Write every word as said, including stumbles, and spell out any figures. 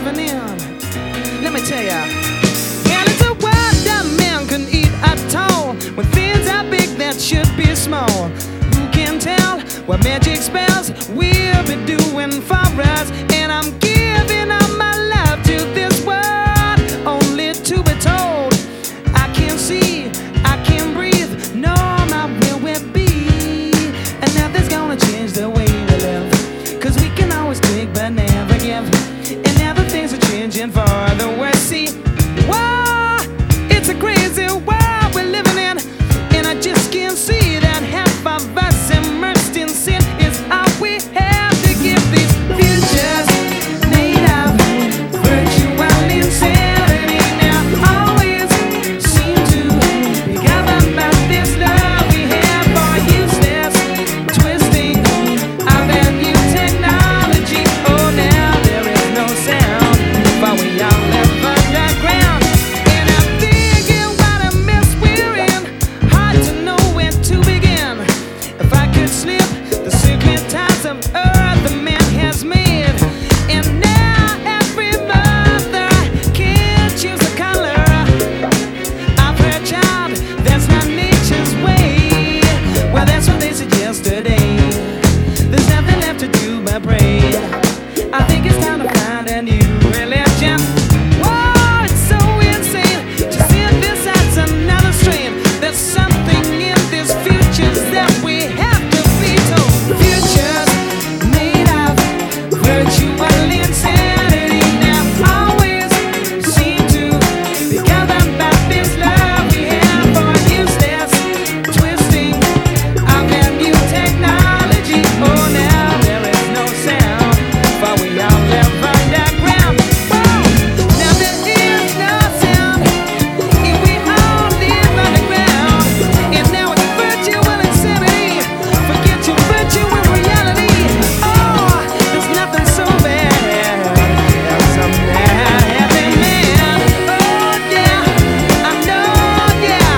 living in. Let me tell ya. And it's a world that man can eat at all, when things are big that should be small. Who can tell what magic spells we'll be doing for us? And I'm giving all my love to this world, only to be told I can't see, I can't breathe, no, my will will be. And nothing's gonna change the way we live, cause we can always take but never give. And now the things are changing for the worse. See, whoa, it's a crazy world we're living in, and I just can't see that half of us immersed in sin is all we have to give. These futures made of virtual insanity now always seem to be governed by this love we have for useless twisting of that new technology. Oh, now there is no sound, but we all live underground. And I'm thinking what a mess we're in, hard to know where to begin. If I could slip the secret ties of earth the man has made, and now every mother can't choose a color. I've heard, child, that's not nature's way. Well, that's what they said yesterday. There's nothing left to do but pray. I think it's time to find a new religion. Whoa, it's so insane to see this as another strain. There's something in this future that we have to be told. Futures made of virtual insanity now always seem to be governed by this love we have for useless twisting of that new technology. Oh, now there is no sound, for we all live underground. Whoa, now there is no sound if we all live underground. And now it's virtual insanity. Forget your virtual reality. Oh, there's nothing so bad as some mad happy man. Oh yeah, I know, yeah.